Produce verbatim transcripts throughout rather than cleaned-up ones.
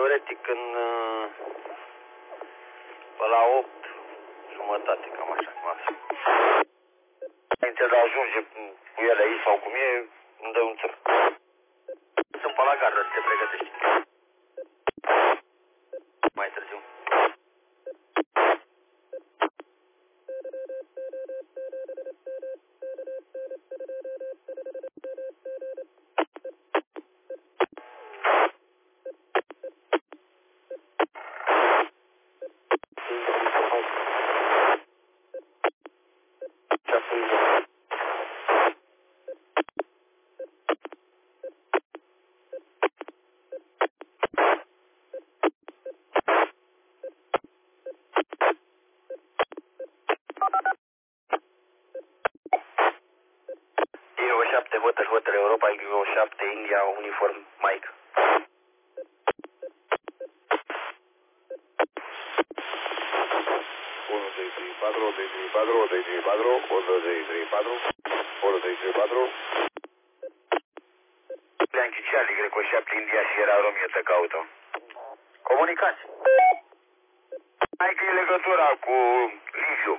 teoretic în pe la opt jumătate, cam așa, maxim. Înainte de a ajunge cu ele aici sau cum e, îmi dă un țăr. Sunt pe la gardă, să te pregătești. Mai târziu. șapte, Hotel Hotel Europa, Eagle șapte, India, uniform, Mike. unu, doi, trei, patru, unu, doi, trei, patru, unu, doi, trei, patru, unu, doi, trei, patru, unu, doi, trei, patru. Yankee Charlie, Greco șapte, India, Sierra Romeo, te caută. Comunicați. Mike, e legătura cu Liviu.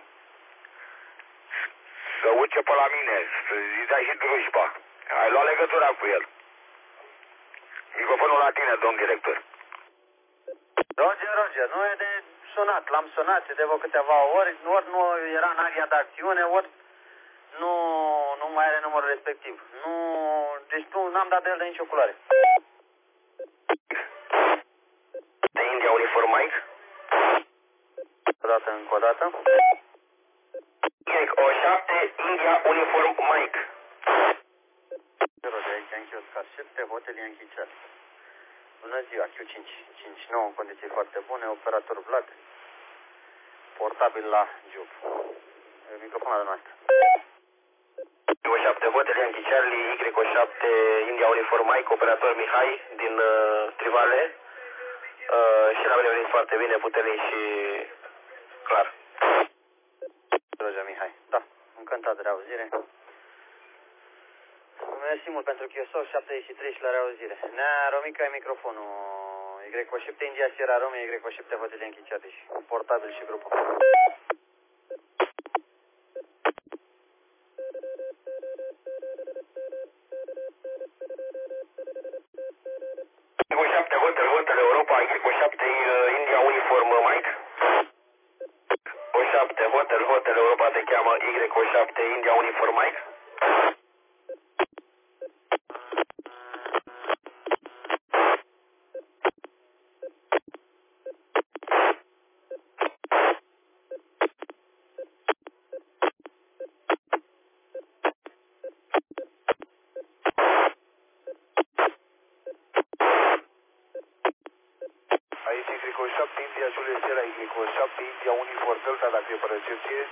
Să urce pe la mine, să-i dai și drujba. Ai luat legătura cu el. Microfonul la tine, domn director. Roger, Roger, nu e de sunat. L-am sunat de vreo câteva ori, ori nu era în area de acțiune, ori nu, nu mai are numărul respectiv. Nu, deci nu n-am dat de el de nicio culoare. De India Uniform Mike? O dată, încă o dată. O șapte, India Uniform Mike. Roger, aici Yankee Oscar șapte, Hotel Yankee Charlie. Bună ziua, Q cinci cinci nouă în condiții foarte bune, operator Vlad, portabil la Job. Microfonul noastră. O șapte, Hotel Yankee Charlie, Y O șapte, India Uniform Mike, operator Mihai din uh, Trivale. Uh, și la mine venit foarte bine, puternic și clar. Roger, Mihai. Da, încântat de reauzire. Mersi mult pentru Q S O șaptezeci și trei și la reauzire. Nea, Romica, e microfonul. Y O șapte, India, Sierra Romeo, Y O șapte, Hotel Yankee Charlie și portabil și grupul. Y O șapte, Hotel, Hotel Europa, Y O șapte, India Uniform Mike. O șapte, Hotel, Hotel Europa te cheamă Y O șapte, India Uniform Mike. Aici Y O șapte, India, Julia Sierra, Y O șapte, India, Uniform Delta, dacă e pe recepție.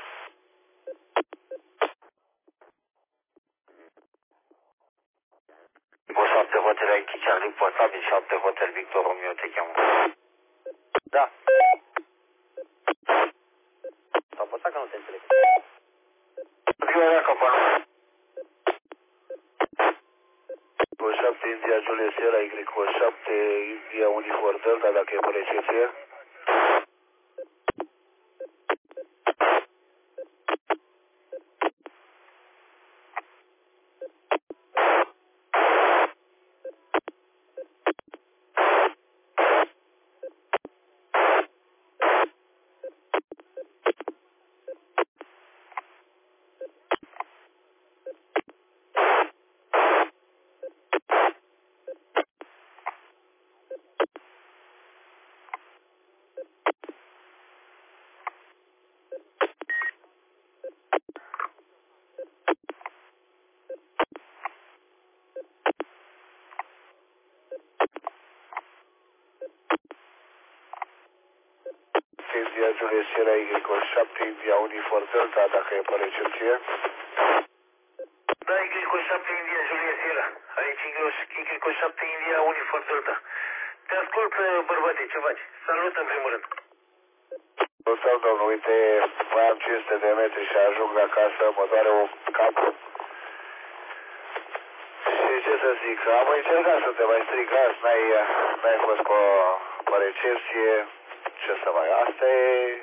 O șapte, Hotel Yankee Charlie, portabil șapte, Hotel Victor Romeo te cheamă. Da. S-a apăsat că nu te înțeleg. Eu era capăt. Y O șapte, India, Julia Sierra, Y O șapte, India, Uniform Delta, dacă e pe recepție. India, Julia Sierra, Y O șapte, India, Uniform Delta, dacă e pe recepție. Da, Y O șapte, India, Julia Sierra. Aici Y O șapte, India, Uniform Delta. Te ascult, bărbate, ce faci? Salut în primul rând. Sau, domnul, uite, mai am cinci sute de metri și ajung acasă, mă doare o cap. Și ce să zic, am încercat să te mai stricați, n-ai, n-ai fost cu, cu recepție, ce să mai, asta e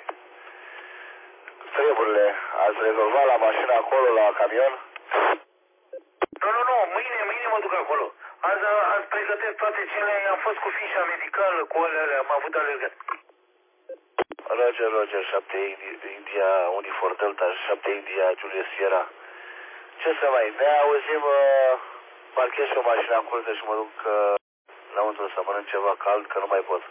treburile. Ați rezolvat la mașină acolo, la camion? Nu, nu, nu, mâine, mâine mă duc acolo. Azi, azi pregătesc toate cele, am fost cu fișa medicală, cu alea, am avut alergat. Roger, Roger, șapte India, Unifor Delta, șapte India, Julius Sierra. Ce să mai, ne auzim, uh, parchez și o mașină în curte și mă duc uh, înăuntru să mănânc ceva cald, că nu mai pot.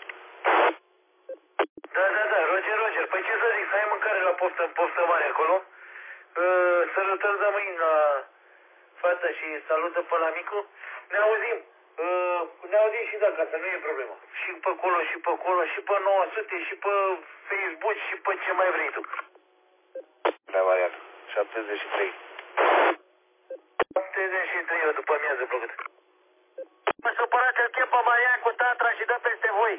Da, da, da, Roger, Roger, păi ce să zic, să ai mâncare la poftă, poftă mare acolo? Uh, sărătări de mâini la fata și salută pe la micu. Ne auzim, uh, ne auzim și de acasă, nu e problemă. Și pe acolo, și pe acolo, și pe nouă sute, și pe Facebook, și pe ce mai vrei tu. Da, Marian, șaptezeci și trei. șaptezeci și trei, după amiază plăcut. Mă supărați, îl chem pe Marian cu Tatra și dă peste voi.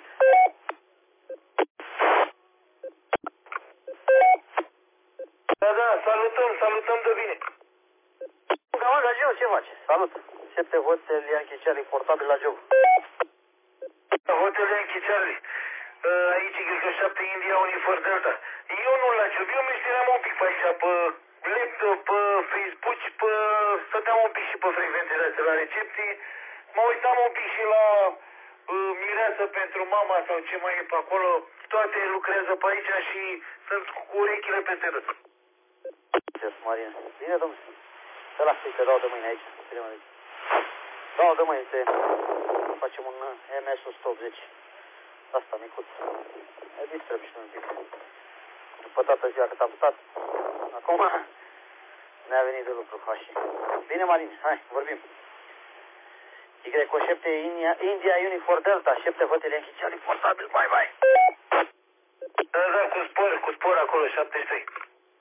Da, da, salutăm, salutăm de bine. Gama, Gagiu, ce faci? Salut. Șepte Hotel Yankee Charlie, portabil la job. Hotel Yankee Charlie. Aici, cred că șapte India, Unifor Delta. Eu nu la job, eu meșteream un pic pe aici, pe laptop, pe Facebook, pe... stăteam un pic și pe frecvențele astea la recepție. Mă uitam un pic și la uh, mireasă pentru mama sau ce mai e pe acolo. Toate lucrează pe aici și sunt cu urechile peste tot. Ce, Marin. Bine, domnule. Te las să-i te dau de mâine aici. Dau de mâine, te facem un M S o sută optzeci. Asta, micuț. E distrăm și un pic. După toată ziua cât am stat. Acum ne-a venit de lucru, fași. Bine, Marin, hai, vorbim. Y cu șapte India, India Unifor Delta, șapte Hotel Yankee Charlie, portabil, bye, bye. Da, da, cu spor, cu spor acolo, șaptezeci și trei.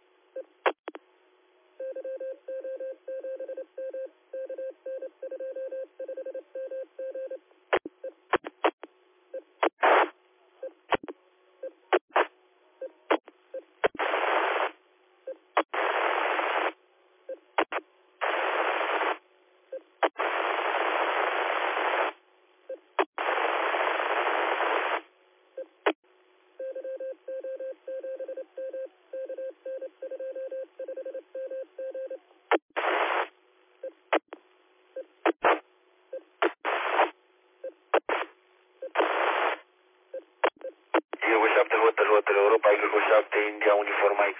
șapte Hotel, Hotel Europa, Y cu șapte India, Unifor Mike.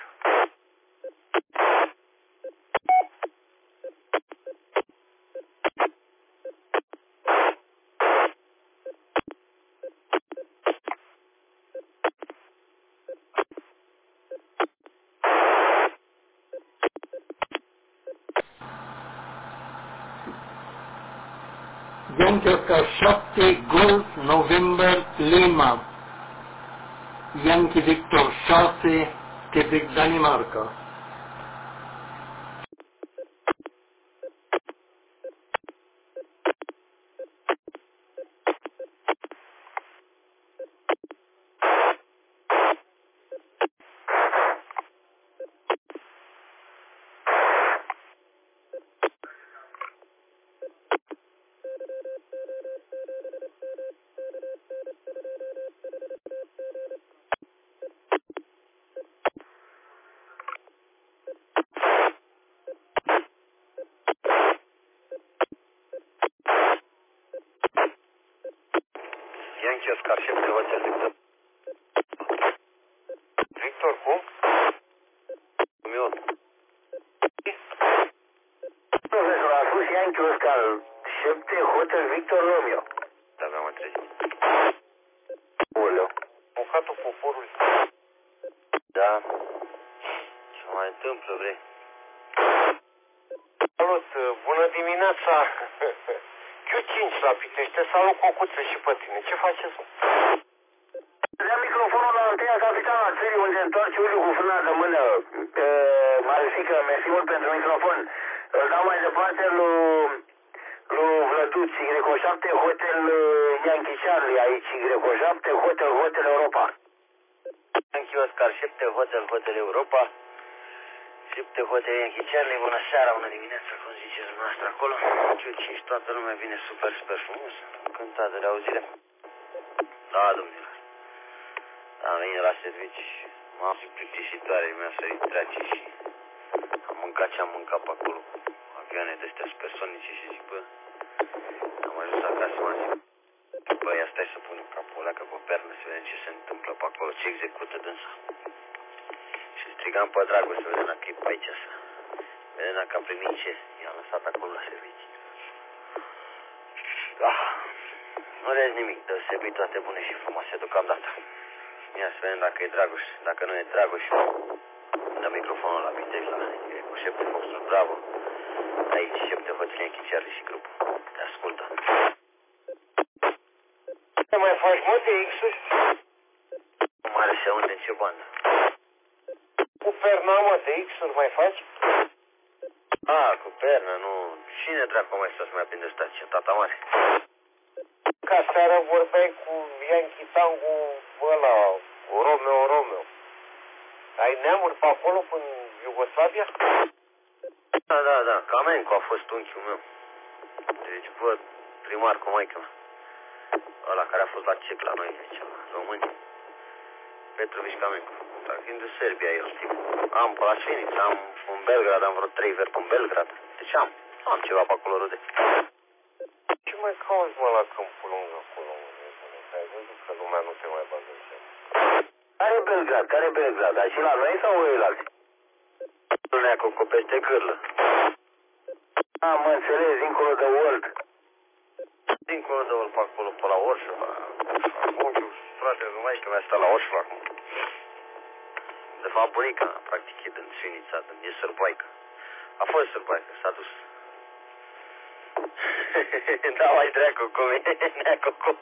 Yankee Oscar șapte Golf November Lima, Yankee Victor șase Quebec Danemarca. Yankee Oscar șapte Hotel Victor. Victor, cum? Miu. Nu vezi, l-a spus Yankee Oscar șapte Hotel Victor Romeo. Da, mi-am înțeles. Oleu. Mocatul poporului. Da. Ce mai întâmplă, vrei? Salut, bună dimineața. Q cinci la Pitește, salut Cocuță și pe tine. Ce faceți? Dea microfonul la întâia capitan a țării unde întoarce Uliu cu frâna de mână. Marifică, mersi mult pentru microfon. Îl dau mai departe lui, lui Vlăduț, Y șapte Hotel Yankee Charlie, aici Y șapte Hotel Hotel Europa. Yankee Oscar șapte Hotel Hotel Europa. șapte hotel Yankee Charlie, bună seara, bună dimineața, cum ziceți dumneavoastră acolo. cinci, toată lumea vine super, super frumos. Încântat de auzire. Da, domnilor. Am venit la servici, m-am zis plictisitoare, mi-a sărit trece și am mâncat ce am mâncat pe acolo cu avioane de-astea supersonice și zic, bă, am ajuns acasă, m-am zis, bă, ia stai să pun capul ăla că pe pernă să vedem ce se întâmplă pe acolo, ce execută dânsa. Și strigam pe dragul să vedem dacă e pe aici, să vedem dacă a primit ce i-am lăsat acolo la servicii. Ah, nu rez nimic, deosebit, toate bune și frumoase deocamdată. Ia să vedem dacă e Dragoș, dacă nu e Dragoș, dă microfonul la Vitej, la e cu șepte Foxtrot Bravo. Aici șepte hotel Yankee Charlie și grupul. Te ascultă. Ce mai faci, mă, de X-uri? Mare și unde, în ce bandă? Cu perna, mă, de X-uri mai faci? A, cu pernă, nu. Cine dracu mai stă să mai aprinde stația? Tata mare. Ca seara vorbeai cu Yankee Tango ăla, Romeo, Romeo. Ai neamuri pe acolo până Iugoslavia? Da, da, da. Camencu a fost unchiul meu. Deci, bă, primar cu maică mea. Ăla care a fost la cec la noi, deci, la români. Petrovici Camencu. Dar fiind de Serbia el, tipul. Am pe la Șeniță, am în Belgrad, am vreo trei veri în Belgrad. Deci am, am ceva pe acolo, rude. Ce mai cauți, mă, la Câmpul Lung acolo? Ai văzut că lumea nu te mai bagă în seamă. Care Belgrad? Care Belgrad? Dar și la noi sau la alții? Lunea cu peste cârlă. Am înțeles, dincolo de Olt. Dincolo de Olt, pe acolo, pe la Orșova. Unchiul, fratele lui maică mea stă la Orșova acum. De fapt, bunica, practic, e din Sfinița, e sârbaică. A fost sârbaică, s-a dus. Da, mai treacă cum e, neacă cum.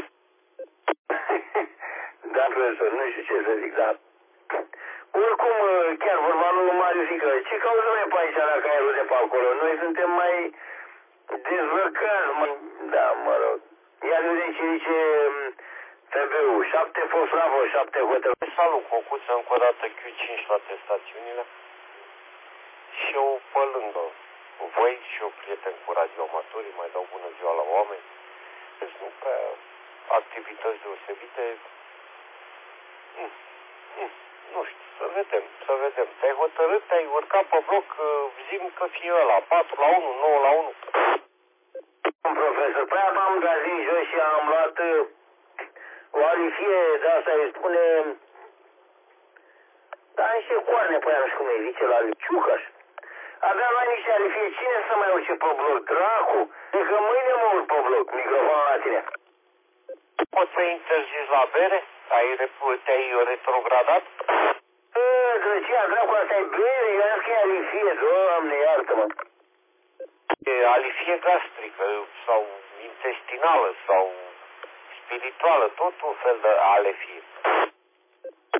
Da, profesor, nu știu ce să zic, dar... Oricum, chiar vorba lui Mariu zică, ce cauză mai pe aici dacă ai rude pe acolo? Noi suntem mai dezvăcați, mă... Da, mă rog. Ia de vedem ce zice F B U, șapte Fox Bravo, șapte hotel. Salut, Cocuță, încă o dată Q cinci toate stațiunile. Și eu pe lângă voi și eu prieten cu radioamatorii, mai dau bună ziua la oameni. Deci nu prea activități deosebite. Mm, mm, nu știu, să vedem, să vedem. Te-ai hotărât, te-ai urcat pe bloc, zi-mi că fie ăla, patru la unu, nouă la unu. Profesor, păi am dat zi jos și am luat o alifie de asta îi spune... Dar niște coarne pe aia, nu știu cum îi zice, la ciucaș. Aveam la niște alifie, cine să mai urce pe bloc? Dracu! E că mâine mă urc pe bloc, microfonul la tine. Poți să interzici la bere? Ai, te-ai retrogradat? Ă, drăcia, dracu, asta e bere, eu am că e alifie, doamne, iartă-mă. E alifie gastrică sau intestinală sau spirituală, tot un fel de alefie.